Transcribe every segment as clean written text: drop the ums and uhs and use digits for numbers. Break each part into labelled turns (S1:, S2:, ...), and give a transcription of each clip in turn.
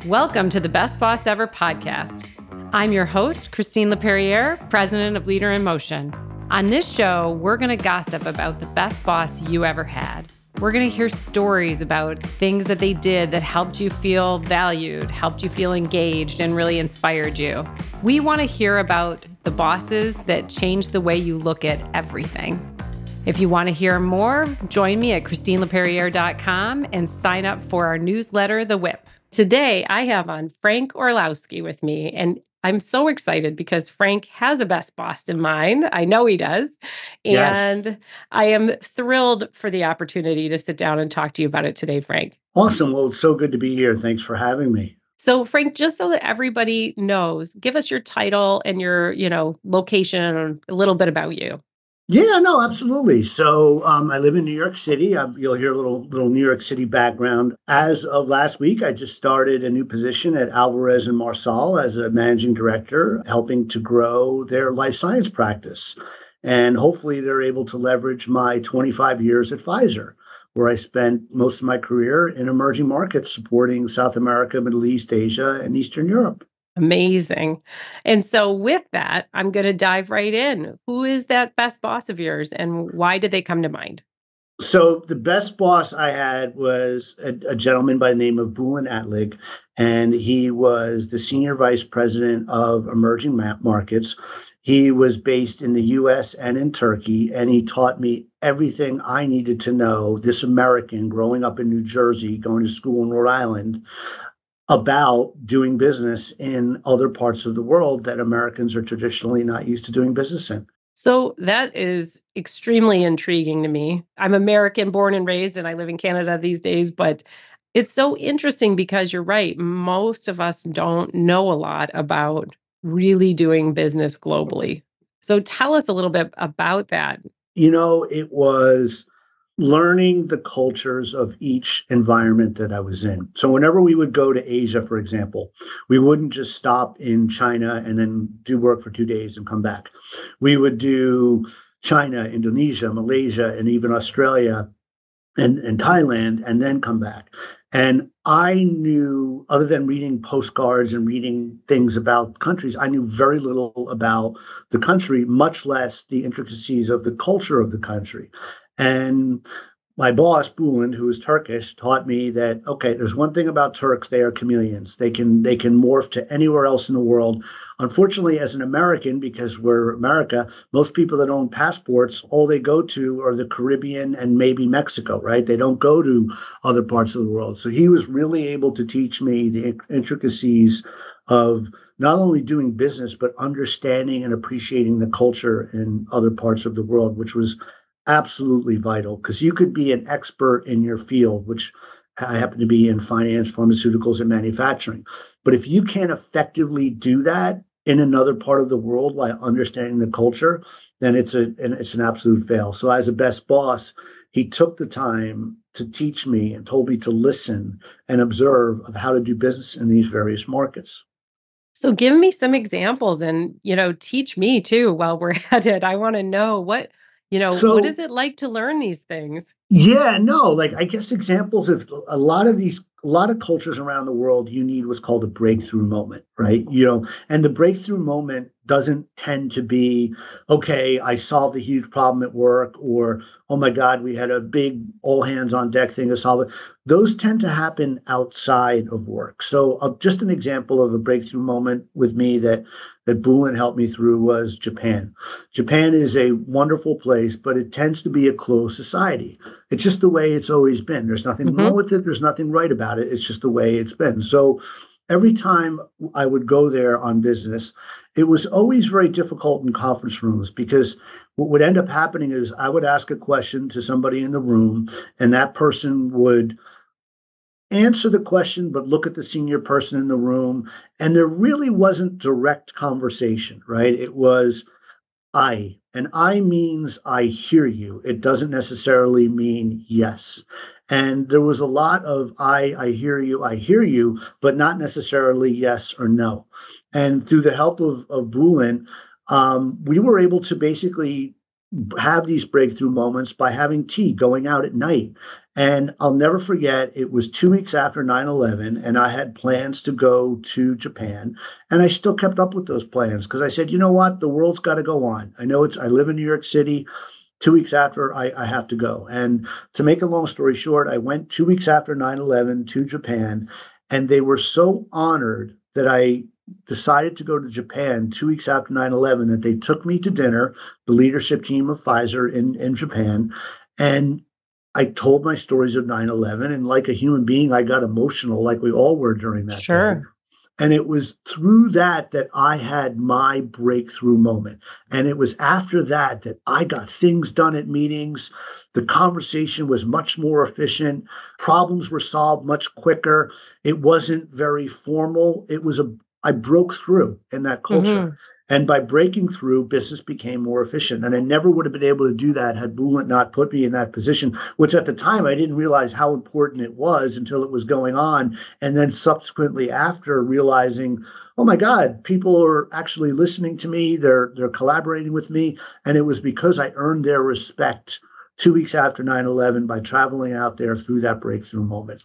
S1: Welcome to the Best Boss Ever podcast. I'm your host, Christine LaPerriere, president of Leader in Motion. On this show, we're going to gossip about the best boss you ever had. We're going to hear stories about things that they did that helped you feel valued, helped you feel engaged, and really inspired you. We want to hear about the bosses that changed the way you look at everything. If you want to hear more, join me at ChristineLaPerriere.com and sign up for our newsletter, The Whip. Today, I have on Frank Orlowski with me, and I'm so excited because Frank has a best boss in mind. I know he does.
S2: Yes.
S1: And I am thrilled for the opportunity to sit down and talk to you about it today, Frank.
S2: Awesome. Well, it's so good to be here. Thanks for having me.
S1: So, Frank, just so that everybody knows, give us your title and your, location and a little bit about you.
S2: Yeah, no, absolutely. So I live in New York City. You'll hear a little New York City background. As of last week, I just started a new position at Alvarez and Marsal as a managing director, helping to grow their life science practice. And hopefully they're able to leverage my 25 years at Pfizer, where I spent most of my career in emerging markets supporting South America, Middle East, Asia, and Eastern Europe.
S1: Amazing. And so with that, I'm going to dive right in. Who is that best boss of yours and why did they come to mind?
S2: So the best boss I had was a gentleman by the name of Bulent Atlig, and he was the senior vice president of emerging markets. He was based in the U.S. and in Turkey, and he taught me everything I needed to know, this American growing up in New Jersey, going to school in Rhode Island, about doing business in other parts of the world that Americans are traditionally not used to doing business in.
S1: So that is extremely intriguing to me. I'm American born and raised, and I live in Canada these days, but it's so interesting because you're right. Most of us don't know a lot about really doing business globally. So tell us a little bit about that.
S2: It was learning the cultures of each environment that I was in. So whenever we would go to Asia, for example, we wouldn't just stop in China and then do work for 2 days and come back. We would do China, Indonesia, Malaysia, and even Australia and Thailand, and then come back. And I knew, other than reading postcards and reading things about countries, I knew very little about the country, much less the intricacies of the culture of the country. And my boss, Bulent, who is Turkish, taught me that, okay, there's one thing about Turks, they are chameleons. They can morph to anywhere else in the world. Unfortunately, as an American, because we're America, most people that own passports, all they go to are the Caribbean and maybe Mexico, right? They don't go to other parts of the world. So he was really able to teach me the intricacies of not only doing business, but understanding and appreciating the culture in other parts of the world, which was absolutely vital, because you could be an expert in your field, which I happen to be in finance, pharmaceuticals, and manufacturing. But if you can't effectively do that in another part of the world while understanding the culture, then it's an absolute fail. So as a best boss, he took the time to teach me and told me to listen and observe of how to do business in these various markets.
S1: So give me some examples and, teach me too while we're at it. I want to know what is
S2: So
S1: it like to learn these things?
S2: yeah, no, like I guess examples of a lot of cultures around the world, you need what's called a breakthrough moment, right? And the breakthrough moment doesn't tend to be, okay, I solved a huge problem at work, or, oh my God, we had a big all hands on deck thing to solve it. Those tend to happen outside of work. So just an example of a breakthrough moment with me that Bulent helped me through was Japan. Japan is a wonderful place, but it tends to be a closed society. It's just the way it's always been. There's nothing wrong
S1: Hmm.
S2: with it. There's nothing right about it. It's just the way it's been. So every time I would go there on business, it was always very difficult in conference rooms, because what would end up happening is I would ask a question to somebody in the room, and that person would answer the question, but look at the senior person in the room. And there really wasn't direct conversation, right? It was and I means I hear you. It doesn't necessarily mean yes. And there was a lot of I hear you, but not necessarily yes or no. And through the help of Bulent, we were able to basically have these breakthrough moments by having tea, going out at night, And I'll never forget, it was 2 weeks after 9/11, and I had plans to go to Japan. And I still kept up with those plans because I said, you know what? The world's got to go on. I live in New York City. 2 weeks after, I have to go. And to make a long story short, I went 2 weeks after 9/11 to Japan, and they were so honored that I decided to go to Japan 2 weeks after 9/11 that they took me to dinner, the leadership team of Pfizer in Japan. And I told my stories of 9/11. And like a human being, I got emotional, like we all were during that day.
S1: Sure.
S2: And it was through that that I had my breakthrough moment. And it was after that that I got things done at meetings. The conversation was much more efficient. Problems were solved much quicker. It wasn't very formal. I broke through in that culture.
S1: Hmm.
S2: And by breaking through, business became more efficient. And I never would have been able to do that had Booleant not put me in that position, which at the time I didn't realize how important it was until it was going on. And then subsequently after realizing, oh my God, people are actually listening to me, they're collaborating with me. And it was because I earned their respect 2 weeks after 9/11 by traveling out there through that breakthrough moment.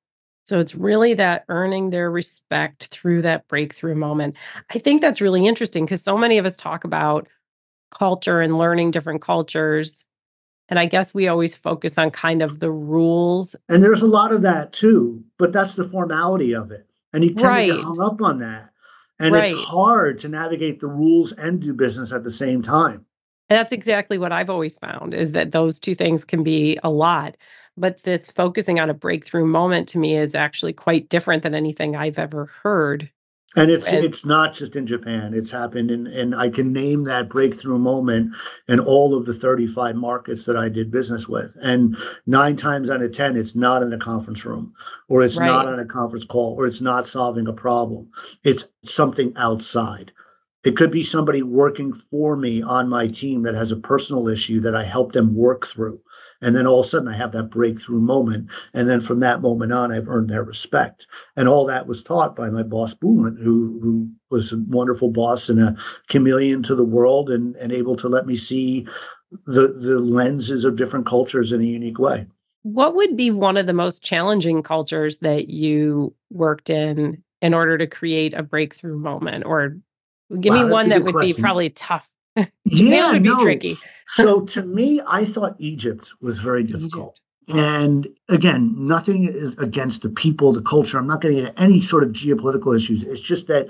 S1: So it's really that earning their respect through that breakthrough moment. I think that's really interesting because so many of us talk about culture and learning different cultures. And I guess we always focus on kind of the rules.
S2: And there's a lot of that too, but that's the formality of it. And you tend to get
S1: Right.
S2: hung up on that. And it's
S1: Right.
S2: hard to navigate the rules and do business at the same time.
S1: And that's exactly what I've always found is that those two things can be a lot. But this focusing on a breakthrough moment to me is actually quite different than anything I've ever heard.
S2: And it's
S1: And
S2: it's not just in Japan. It's happened and I can name that breakthrough moment in all of the 35 markets that I did business with. And 9 times out of 10, it's not in a conference room, or it's not
S1: right.
S2: on a conference call, or it's not solving a problem. It's something outside. It could be somebody working for me on my team that has a personal issue that I help them work through. And then all of a sudden I have that breakthrough moment. And then from that moment on, I've earned their respect. And all that was taught by my boss, Boolean, who was a wonderful boss and a chameleon to the world and able to let me see the lenses of different cultures in a unique way.
S1: What would be one of the most challenging cultures that you worked in order to create a breakthrough moment? Or give me
S2: Wow, that's
S1: one
S2: a
S1: that
S2: good
S1: would be
S2: question.
S1: probably tough. Japan
S2: Yeah,
S1: would be
S2: no.
S1: tricky.
S2: So to me, I thought Egypt was very difficult.
S1: Egypt.
S2: And again, nothing is against the people, the culture. I'm not getting into any sort of geopolitical issues. It's just that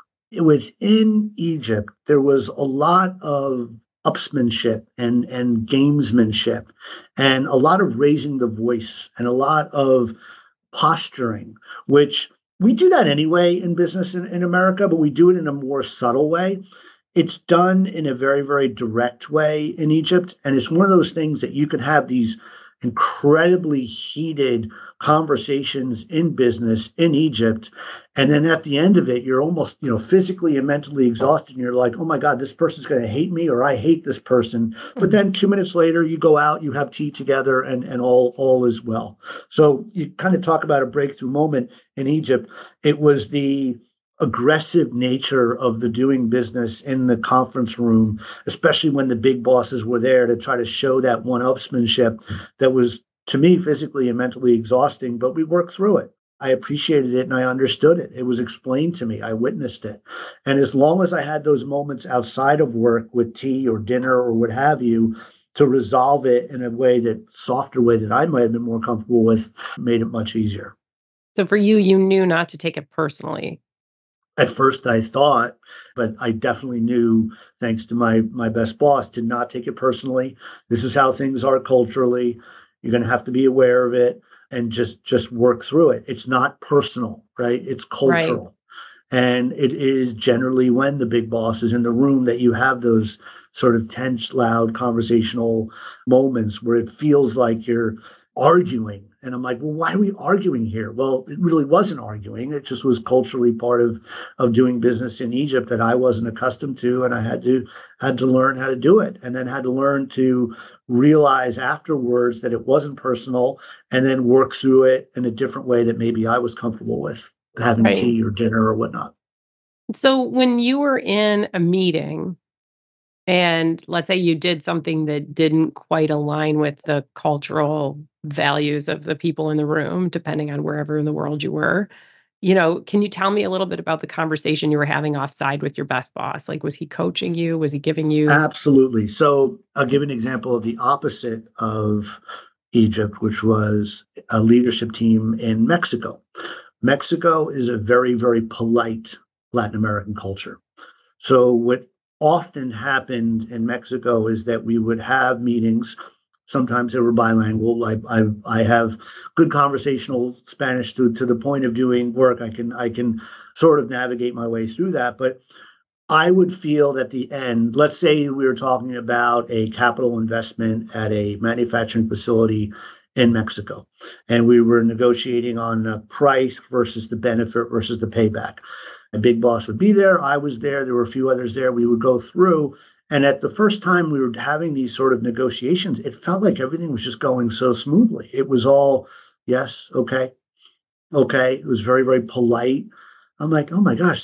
S2: within Egypt, there was a lot of upsmanship and gamesmanship and a lot of raising the voice and a lot of posturing, which we do that anyway in business in America, but we do it in a more subtle way. It's done in a very, very direct way in Egypt. And it's one of those things that you can have these incredibly heated conversations in business in Egypt. And then at the end of it, you're almost, physically and mentally exhausted. And you're like, oh my God, this person's going to hate me or I hate this person. But
S1: Mhm.
S2: then 2 minutes later, you go out, you have tea together and all is well. So you kind of talk about a breakthrough moment in Egypt. It was the aggressive nature of the doing business in the conference room, especially when the big bosses were there to try to show that one-upsmanship that was, to me, physically and mentally exhausting, but we worked through it. I appreciated it and I understood it. It was explained to me. I witnessed it. And as long as I had those moments outside of work with tea or dinner or what have you, to resolve it in a way that softer way that I might have been more comfortable with, made it much easier.
S1: So for you, you knew not to take it personally.
S2: At first I thought, but I definitely knew, thanks to my best boss, to not take it personally. This is how things are culturally. You're going to have to be aware of it and just work through it. It's not personal, right? It's
S1: Right.
S2: cultural. And it is generally when the big boss is in the room that you have those sort of tense, loud conversational moments where it feels like you're arguing. And I'm like, well, why are we arguing here? Well, it really wasn't arguing. It just was culturally part of doing business in Egypt that I wasn't accustomed to. And I had to learn how to do it and then had to learn to realize afterwards that it wasn't personal and then work through it in a different way that maybe I was comfortable with having
S1: Right.
S2: tea or dinner or whatnot.
S1: So when you were in a meeting, and let's say you did something that didn't quite align with the cultural values of the people in the room, depending on wherever in the world you were, can you tell me a little bit about the conversation you were having offside with your best boss? Like, was he coaching you? Was he giving you
S2: Absolutely. So I'll give an example of the opposite of Egypt, which was a leadership team in Mexico. Mexico is a very, very polite Latin American culture. So what often happened in Mexico is that we would have meetings. Sometimes they were bilingual. I have good conversational Spanish to the point of doing work. I can sort of navigate my way through that. But I would feel at the end, let's say we were talking about a capital investment at a manufacturing facility in Mexico, and we were negotiating on the price versus the benefit versus the payback. A big boss would be there. I was there. There were a few others there. We would go through. And at the first time we were having these sort of negotiations, it felt like everything was just going so smoothly. It was all, yes, okay, okay. It was very, very polite. I'm like, oh my gosh,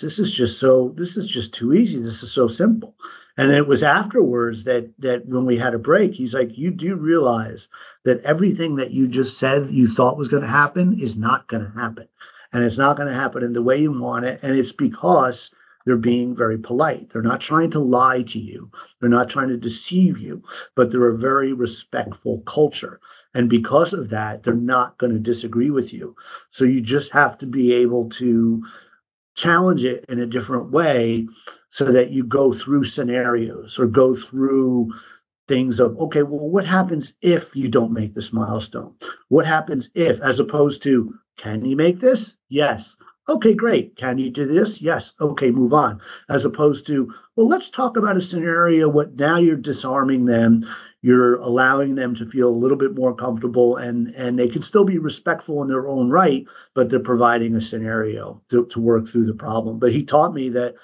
S2: this is just too easy. This is so simple. And then it was afterwards that when we had a break, he's like, you do realize that everything that you just said you thought was going to happen is not going to happen. And it's not going to happen in the way you want it. And it's because they're being very polite. They're not trying to lie to you. They're not trying to deceive you, but they're a very respectful culture. And because of that, they're not going to disagree with you. So you just have to be able to challenge it in a different way so that you go through scenarios or go through things of, okay, well, what happens if you don't make this milestone? What happens if, as opposed to, can you make this? Yes. Okay, great. Can you do this? Yes. Okay, move on. As opposed to, well, let's talk about a scenario. What now you're disarming them. You're allowing them to feel a little bit more comfortable, and they can still be respectful in their own right, but they're providing a scenario to work through the problem. But he taught me that,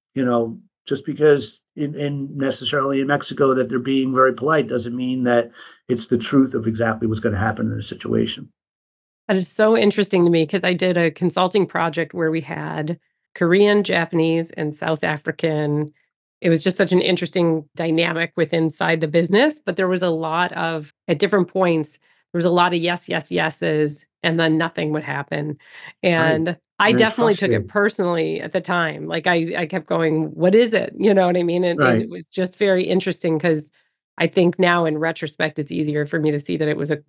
S2: just because in necessarily in Mexico that they're being very polite doesn't mean that it's the truth of exactly what's going to happen in a situation.
S1: That is so interesting to me because I did a consulting project where we had Korean, Japanese, and South African. It was just such an interesting dynamic with inside the business, but there was a lot of, at different points, there was a lot of yes, yes, yeses, and then nothing would happen.
S2: Right.
S1: And I
S2: And it's
S1: definitely took it
S2: frustrating.
S1: personally at the time. Like I kept going, what is it? You know what I mean? And
S2: Right.
S1: it was just very interesting because I think now in retrospect, it's easier for me to see that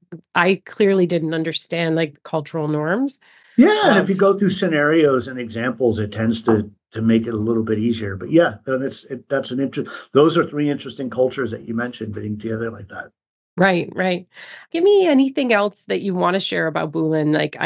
S1: I clearly didn't understand like the cultural norms
S2: Yeah, and if you
S1: of
S2: go through scenarios and examples, it tends to make it a little bit easier. But yeah, then that's an interest. Those are three interesting cultures that you mentioned being together like that.
S1: right, right. Give me anything else that you want to share about Bulin. Like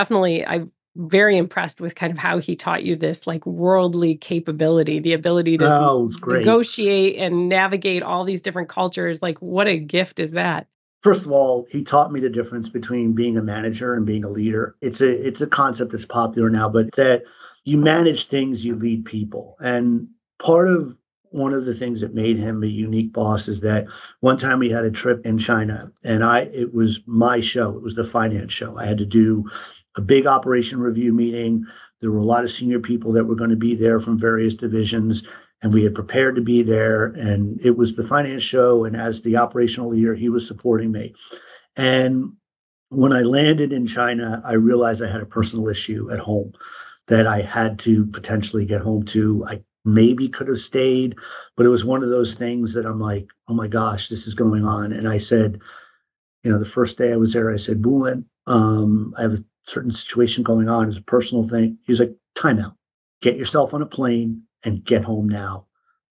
S1: I'm very impressed with kind of how he taught you this like worldly capability, the ability to
S2: Oh, it's great.
S1: negotiate and navigate all these different cultures. Like what a gift is that?
S2: First of all, he taught me the difference between being a manager and being a leader. It's a concept that's popular now, but that you manage things, you lead people. And part of one of the things that made him a unique boss is that one time we had a trip in China, and it was my show. It was the finance show. I had to do a big operation review meeting. There were a lot of senior people that were going to be there from various divisions, and we had prepared to be there, and it was the finance show, and as the operational leader he was supporting me. And when I landed in China, I realized I had a personal issue at home that I had to potentially get home to. I maybe could have stayed, but it was one of those things that I'm like, oh my gosh, this is going on. And I said, the first day I was there, I said, Bulin, I have a certain situation going on. It's a personal thing. He's like, time out, get yourself on a plane and get home now.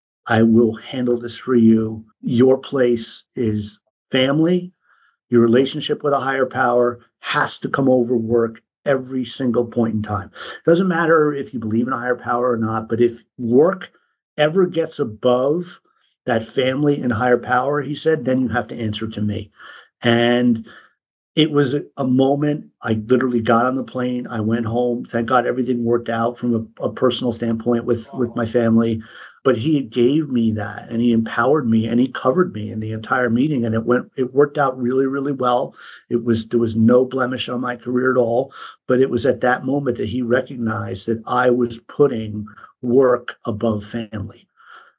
S2: I will handle this for you. Your place is family. Your relationship with a higher power has to come over work every single point in time. Doesn't matter if you believe in a higher power or not, but if work ever gets above that family and higher power, he said, then you have to answer to me. And it was a moment. I literally got on the plane. I went home. Thank God everything worked out from a personal standpoint with my family. But he gave me that, and he empowered me, and he covered me in the entire meeting. And it worked out really, really well. There was no blemish on my career at all. But it was at that moment that he recognized that I was putting work above family.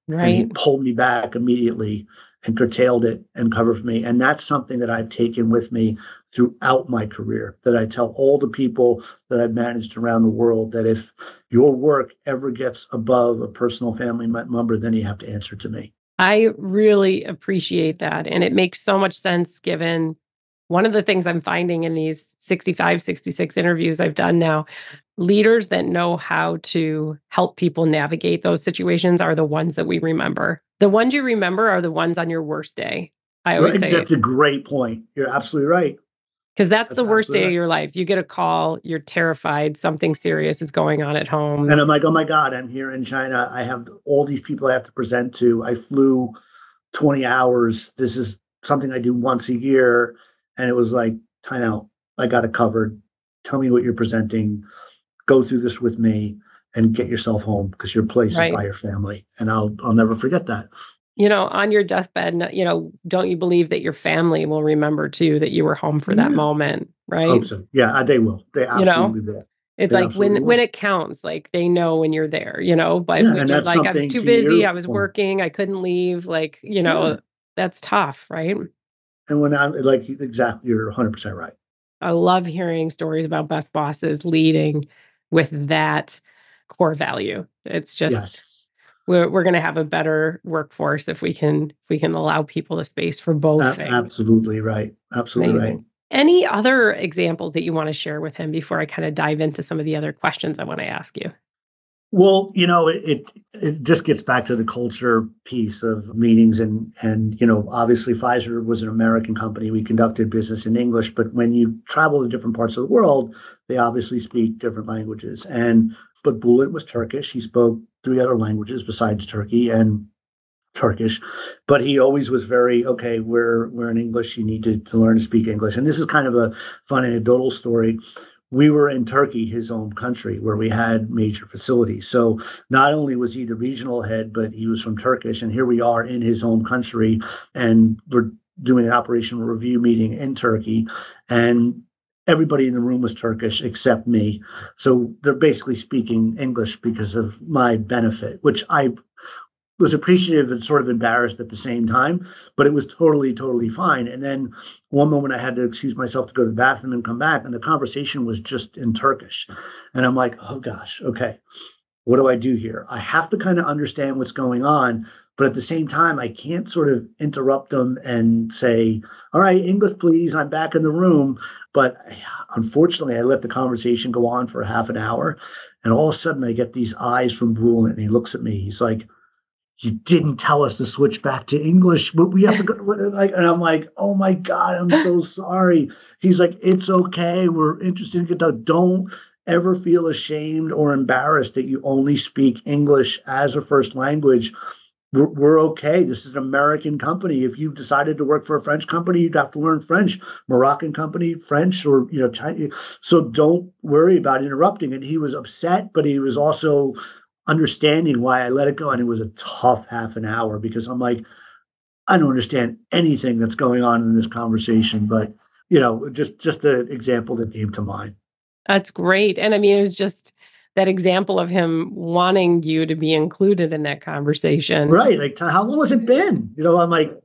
S2: And he
S1: Right.
S2: pulled me back immediately and curtailed it and covered for me. And that's something that I've taken with me throughout my career, that I tell all the people that I've managed around the world, that if your work ever gets above a personal family member, then you have to answer to me.
S1: I really appreciate that. And it makes so much sense given one of the things I'm finding in these 65, 66 interviews I've done now, leaders that know how to help people navigate those situations are the ones that we remember. The ones you remember are the ones on your worst day. I always
S2: Right?
S1: say,
S2: That's a great point. You're absolutely right.
S1: because that's
S2: That's
S1: the worst
S2: absolutely
S1: day of
S2: right.
S1: your life. You get a call, you're terrified, something serious is going on at home.
S2: And I'm like, oh my God, I'm here in China. I have all these people I have to present to. I flew 20 hours. This is something I do once a year. And it was like, time out. I got it covered. Tell me what you're presenting. Go through this with me and get yourself home because your place is
S1: Right.
S2: by your family. And I'll never forget that.
S1: On your deathbed, don't you believe that your family will remember too that you were home for that
S2: Yeah.
S1: moment, right?
S2: Hope so. Yeah, they will. They
S1: You know,
S2: absolutely will.
S1: it's
S2: They
S1: like
S2: absolutely
S1: when
S2: will.
S1: it counts, like they know when you're there, but
S2: Yeah.
S1: when
S2: And
S1: you're
S2: that's
S1: like, I was
S2: something
S1: too
S2: to
S1: busy,
S2: your
S1: I was
S2: point.
S1: working, I couldn't leave, like,
S2: Yeah.
S1: that's tough, right?
S2: And when I'm like, exactly, you're 100% right.
S1: I love hearing stories about best bosses leading with that core value. It's just
S2: Yes.
S1: we're going to have a better workforce if we can allow people the space for both things.
S2: Absolutely right. Absolutely right.
S1: Amazing. Any other examples that you want to share with him before I kind of dive into some of the other questions I want to ask you?
S2: Well, it just gets back to the culture piece of meetings, and obviously Pfizer was an American company. We conducted business in English, but when you travel to different parts of the world, they obviously speak different languages. But Bullitt was Turkish. He spoke three other languages besides Turkey and Turkish, but he always was very okay. We're in English. You need to learn to speak English. And this is kind of a fun anecdotal story. We were in Turkey, his own country, where we had major facilities. So not only was he the regional head, but he was from Turkish. And here we are in his home country, and we're doing an operational review meeting in Turkey. And everybody in the room was Turkish except me. So they're basically speaking English because of my benefit, which I was appreciative and sort of embarrassed at the same time, but it was totally, totally fine. And then one moment I had to excuse myself to go to the bathroom and come back, and the conversation was just in Turkish. And I'm like, oh gosh, okay, what do I do here? I have to kind of understand what's going on, but at the same time, I can't sort of interrupt them and say, all right, English, please, I'm back in the room. But unfortunately, I let the conversation go on for half an hour. And all of a sudden, I get these eyes from Brule, and he looks at me. He's like, you didn't tell us to switch back to English, but we have to go. And I'm like, oh my God, I'm so sorry. He's like, it's okay. We're interested in Kentucky. Don't ever feel ashamed or embarrassed that you only speak English as a first language. We're okay. This is an American company. If you decided to work for a French company, you'd have to learn French. Moroccan company, French, or Chinese. So don't worry about interrupting. And he was upset, but he was also understanding why I let it go. And it was a tough half an hour because I'm like, I don't understand anything that's going on in this conversation. But just an example that came to mind.
S1: That's great. And I mean, it was just that example of him wanting you to be included in that conversation.
S2: Right. Like, how long has it been? I'm like,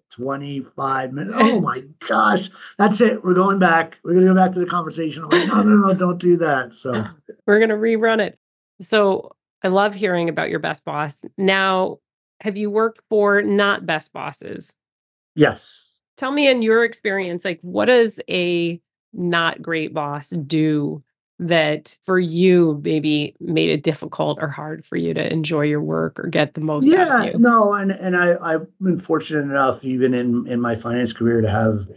S2: 25 minutes. Oh my gosh. That's it. We're going back. We're going to go back to the conversation. I'm like, no, don't do that. So
S1: we're going to rerun it. So I love hearing about your best boss. Now, have you worked for not best bosses?
S2: yes.
S1: Tell me in your experience, like what does a not great boss do that for you maybe made it difficult or hard for you to enjoy your work or get the most out of
S2: Yeah,
S1: you?
S2: no, and I've been fortunate enough, even in my finance career, to have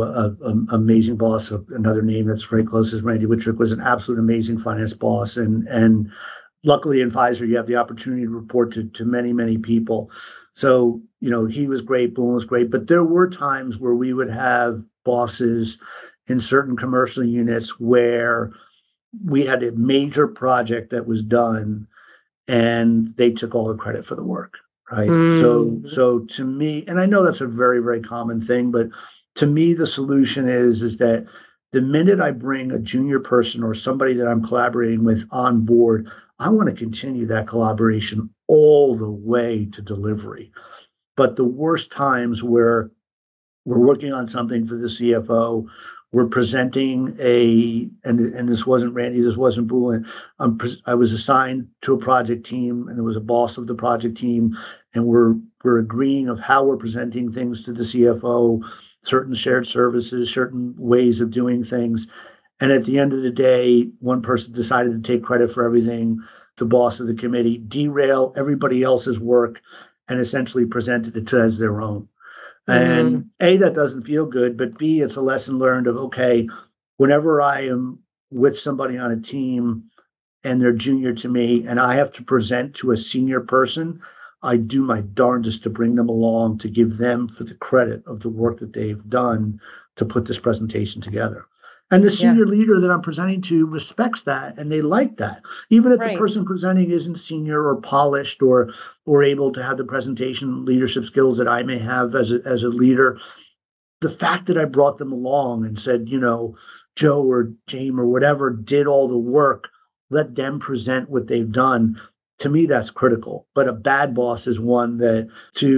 S2: a amazing boss. Another name that's very close is Randy Whitrick, was an absolute amazing finance boss, and luckily in Pfizer you have the opportunity to report to many people. So he was great, Boone was great, but there were times where we would have bosses in certain commercial units where we had a major project that was done and they took all the credit for the work, right? So to me, and I know that's a very, very common thing, but to me the solution is that the minute I bring a junior person or somebody that I'm collaborating with on board, I want to continue that collaboration all the way to delivery. But the worst times where we're working on something for the CFO, we're presenting and this wasn't Randy, this wasn't Bulin. I was assigned to a project team, and there was a boss of the project team, and we're agreeing of how we're presenting things to the CFO, certain shared services, certain ways of doing things. And at the end of the day, one person decided to take credit for everything. The boss of the committee derail everybody else's work and essentially presented it as their own. And A, that doesn't feel good, but B, it's a lesson learned of, okay, whenever I am with somebody on a team and they're junior to me and I have to present to a senior person, I do my darndest to bring them along, to give them for the credit of the work that they've done to put this presentation together. And the senior leader that I'm presenting to respects that, and they like that. Even if the person presenting isn't senior or polished or able to have the presentation leadership skills that I may have as a leader, the fact that I brought them along and said, Joe or James or whatever did all the work, let them present what they've done. To me, that's critical. But a bad boss is one that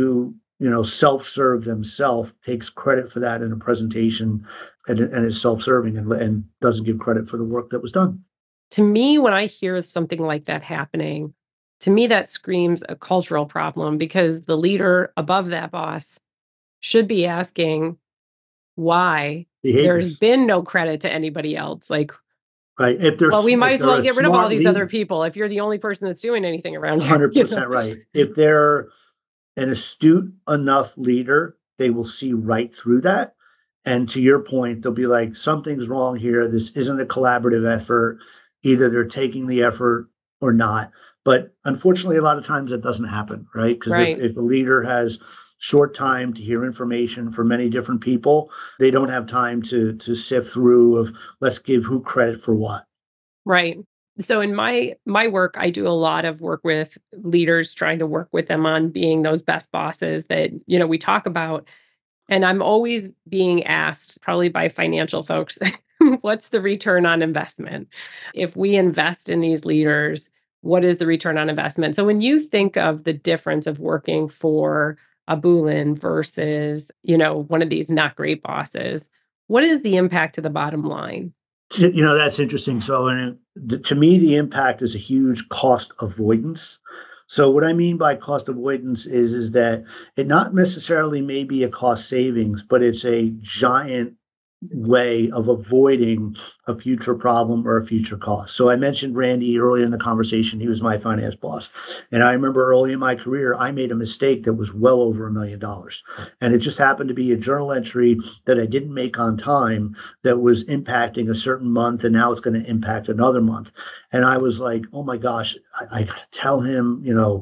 S2: self-serve themselves, takes credit for that in a presentation and is self-serving and doesn't give credit for the work that was done.
S1: To me, when I hear something like that happening, to me, that screams a cultural problem, because the leader above that boss should be asking why there's been no credit to anybody else. Like,
S2: right.
S1: We might as well get rid of all these other people if you're the only person that's doing anything around here.
S2: 100% right. If they're an astute enough leader, they will see right through that. And to your point, they'll be like, something's wrong here. This isn't a collaborative effort. Either they're taking the effort or not. But unfortunately, a lot of times that doesn't happen, right? Because if a leader has short time to hear information from many different people, they don't have time to sift through of, let's give who credit for what.
S1: Right. So in my work, I do a lot of work with leaders, trying to work with them on being those best bosses that, we talk about. And I'm always being asked, probably by financial folks, what's the return on investment? If we invest in these leaders, what is the return on investment? So when you think of the difference of working for a Bulin versus, one of these not great bosses, what is the impact to the bottom line?
S2: That's interesting. So to me, the impact is a huge cost avoidance. So what I mean by cost avoidance is that it not necessarily may be a cost savings, but it's a giant way of avoiding a future problem or a future cost. So I mentioned Randy earlier in the conversation. He was my finance boss. And I remember early in my career, I made a mistake that was well over $1 million. And it just happened to be a journal entry that I didn't make on time that was impacting a certain month. And now it's going to impact another month. And I was like, oh my gosh, I got to tell him,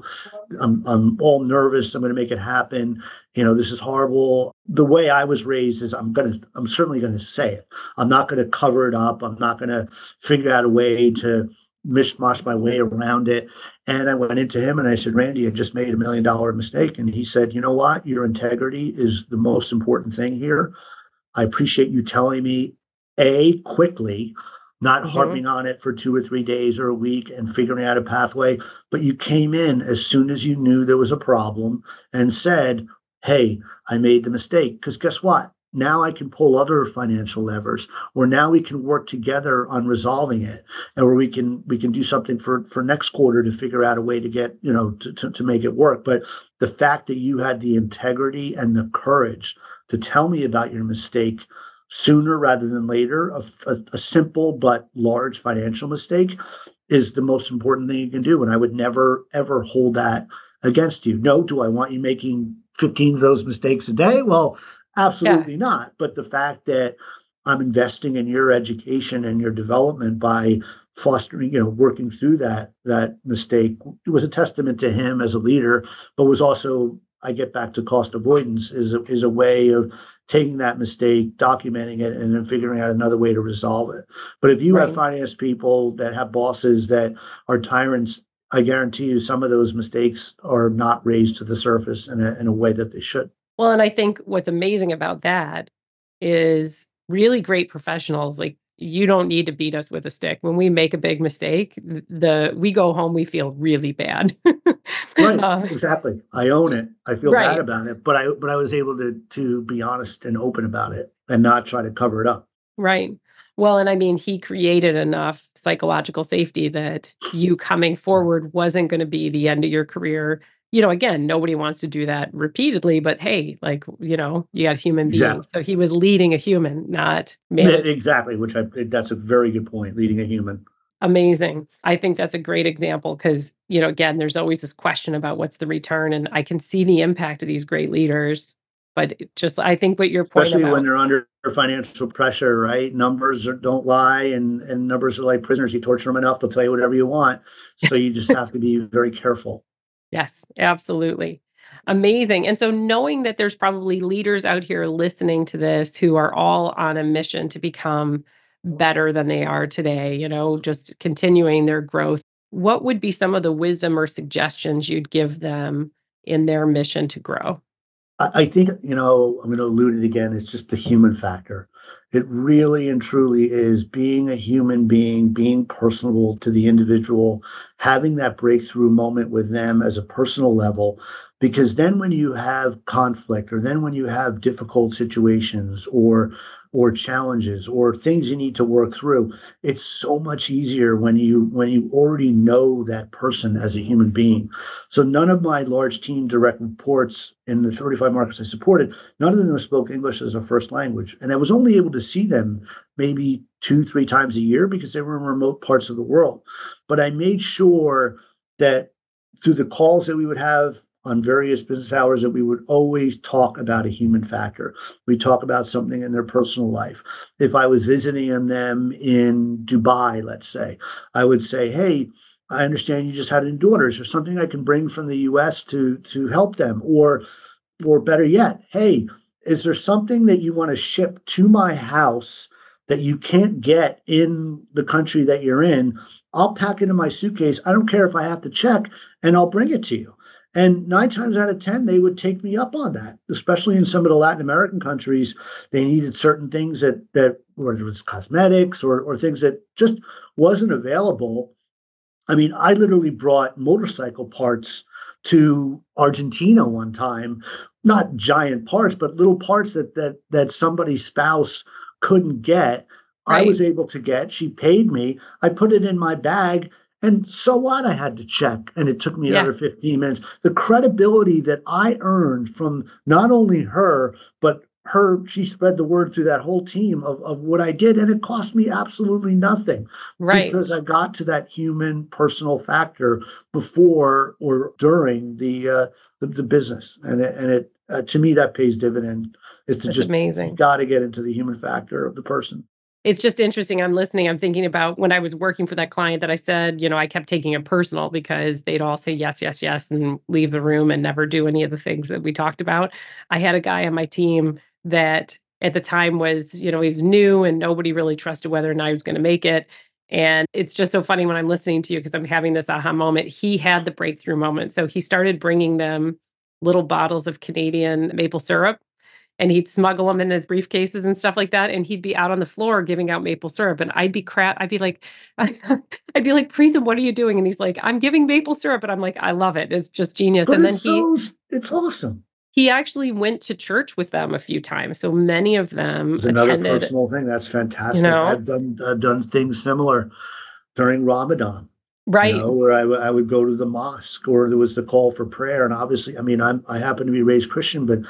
S2: I'm all nervous. I'm going to make it happen. This is horrible. The way I was raised is I'm certainly going to say it. I'm not going to cover it up. I'm not going to figure out a way to mishmash my way around it. And I went into him and I said, Randy, I just made $1 million mistake. And he said, you know what? Your integrity is the most important thing here. I appreciate you telling me, quickly, not harping on it for 2 or 3 days or a week and figuring out a pathway. But you came in as soon as you knew there was a problem and said, hey, I made the mistake. Because guess what? Now I can pull other financial levers, or now we can work together on resolving it, or we can do something for next quarter to figure out a way to get, to make it work. But the fact that you had the integrity and the courage to tell me about your mistake sooner rather than later, a simple but large financial mistake, is the most important thing you can do. And I would never, ever hold that against you. No, do I want you making 15 of those mistakes a day? Well, absolutely not. But the fact that I'm investing in your education and your development by fostering, working through that mistake, was a testament to him as a leader, but was also, I get back to cost avoidance, is a way of taking that mistake, documenting it, and then figuring out another way to resolve it. But if you have finance people that have bosses that are tyrants, I guarantee you some of those mistakes are not raised to the surface in a way that they should.
S1: Well, and I think what's amazing about that is really great professionals, like you don't need to beat us with a stick. When we make a big mistake, we go home, we feel really bad.
S2: Right,
S1: Uh,
S2: exactly. I own it. I feel bad
S1: right,
S2: about it, but I was able to be honest and open about it and not try to cover it up.
S1: right. Well, and I mean, he created enough psychological safety that you coming
S2: Exactly.
S1: forward wasn't going to be the end of your career. Again, nobody wants to do that repeatedly, but hey, like, you got human beings.
S2: Exactly.
S1: So he was leading a human, not
S2: Yeah,
S1: managing.
S2: exactly. That's a very good point. Leading a human.
S1: Amazing. I think that's a great example because, again, there's always this question about what's the return. And I can see the impact of these great leaders. But I think what your point
S2: Especially when
S1: about,
S2: they're under financial pressure, right? Don't lie, and numbers are like prisoners. You torture them enough, they'll tell you whatever you want. So you just have to be very careful.
S1: yes, absolutely. Amazing. And so knowing that there's probably leaders out here listening to this who are all on a mission to become better than they are today, just continuing their growth, what would be some of the wisdom or suggestions you'd give them in their mission to grow?
S2: I think, I'm going to allude it again. It's just the human factor. It really and truly is being a human being, being personable to the individual, having that breakthrough moment with them as a personal level. Because then when you have conflict, or then when you have difficult situations or challenges or things you need to work through, it's so much easier when you already know that person as a human being. So none of my large team direct reports in the 35 markets I supported, none of them spoke English as a first language. And I was only able to see them maybe 2, 3 times a year because they were in remote parts of the world. But I made sure that through the calls that we would have on various business hours, that we would always talk about a human factor. We talk about something in their personal life. If I was visiting them in Dubai, let's say, I would say, hey, I understand you just had a daughter. Is there something I can bring from the US to help them? Or better yet, hey, is there something that you want to ship to my house that you can't get in the country that you're in? I'll pack it in my suitcase. I don't care if I have to check, and I'll bring it to you. And 9 times out of 10, they would take me up on that, especially in some of the Latin American countries. They needed certain things that or it was cosmetics or things that just wasn't available. I mean, I literally brought motorcycle parts to Argentina one time, not giant parts, but little parts that somebody's spouse couldn't get. I
S1: Right.
S2: was able to get. She paid me. I put it in my bag. And so what? I had to check, and it took me
S1: Yeah.
S2: another 15 minutes. The credibility that I earned from not only her, but she spread the word through that whole team of what I did. And it cost me absolutely nothing
S1: Right.
S2: because I got to that human personal factor before or during the business, and it to me that pays dividend is to
S1: That's
S2: just you
S1: amazing.
S2: got to get into the human factor of the person.
S1: It's just interesting. I'm listening. I'm thinking about when I was working for that client that I said, I kept taking it personal because they'd all say yes, yes, yes, and leave the room and never do any of the things that we talked about. I had a guy on my team that at the time was, he was new and nobody really trusted whether or not he was going to make it. And it's just so funny when I'm listening to you because I'm having this aha moment. He had the breakthrough moment. So he started bringing them little bottles of Canadian maple syrup and he'd smuggle them in his briefcases and stuff like that, and he'd be out on the floor giving out maple syrup, and I'd be like I'd be like, "Preetham, what are you doing?" And he's like, "I'm giving maple syrup," and I'm like, "I love it. It's just genius."
S2: But
S1: And then
S2: it's awesome.
S1: he actually went to church with them a few times, so many of them
S2: It's another
S1: attended,
S2: personal thing. That's
S1: you
S2: fantastic.
S1: know?
S2: I've done things similar during Ramadan.
S1: Right.
S2: Where I would go to the mosque, or there was the call for prayer. And obviously, I mean, I happen to be raised Christian, but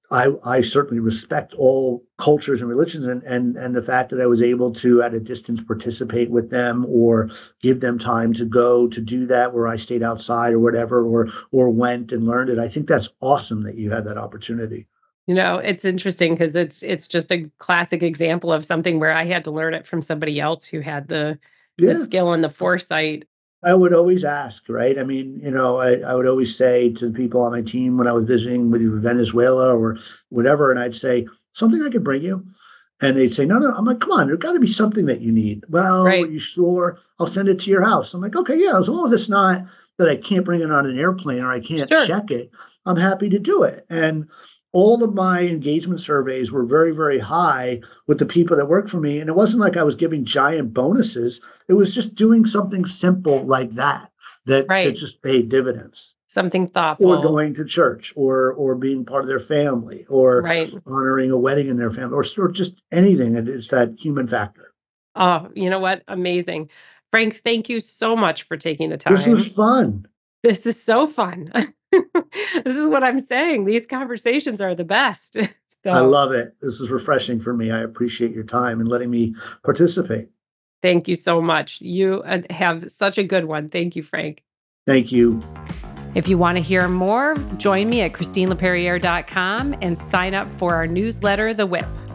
S2: I certainly respect all cultures and religions, and the fact that I was able to at a distance participate with them or give them time to go to do that, where I stayed outside or whatever, or went and learned it. I think that's awesome that you had that opportunity.
S1: It's interesting because it's just a classic example of something where I had to learn it from somebody else who had the
S2: Yeah.
S1: skill and the foresight.
S2: I would always ask, right? I mean, I would always say to the people on my team when I was visiting with either Venezuela or whatever, and I'd say, something I could bring you. And they'd say, no, no. I'm like, come on, there's got to be something that you need. Well, are
S1: Right.
S2: you sure? I'll send it to your house. I'm like, okay, yeah, as long as it's not that I can't bring it on an airplane or I can't
S1: Sure.
S2: check it, I'm happy to do it. And all of my engagement surveys were very, very high with the people that worked for me. And it wasn't like I was giving giant bonuses. It was just doing something simple like that just paid dividends.
S1: Something thoughtful.
S2: Or going to church, or being part of their family, or honoring a wedding in their family, or just anything. And it's that human factor.
S1: Oh, you know what? Amazing. Frank, thank you so much for taking the time.
S2: This was fun.
S1: This is so fun. This is what I'm saying. These conversations are the best. So,
S2: I love it. This is refreshing for me. I appreciate your time and letting me participate.
S1: Thank you so much. You have such a good one. Thank you, Frank.
S2: Thank you.
S1: If you want to hear more, join me at ChristineLeperriere.com and sign up for our newsletter, The Whip.